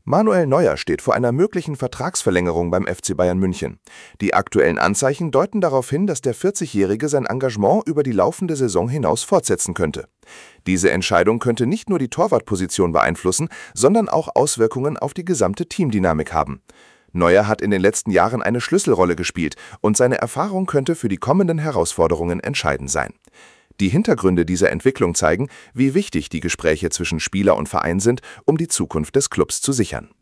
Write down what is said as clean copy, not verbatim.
Manuel Neuer steht vor einer möglichen Vertragsverlängerung beim FC Bayern München. Die aktuellen Anzeichen deuten darauf hin, dass der 40-Jährige sein Engagement über die laufende Saison hinaus fortsetzen könnte. Diese Entscheidung könnte nicht nur die Torwartposition beeinflussen, sondern auch Auswirkungen auf die gesamte Teamdynamik haben. Neuer hat in den letzten Jahren eine Schlüsselrolle gespielt und seine Erfahrung könnte für die kommenden Herausforderungen entscheidend sein. Die Hintergründe dieser Entwicklung zeigen, wie wichtig die Gespräche zwischen Spieler und Verein sind, um die Zukunft des Clubs zu sichern.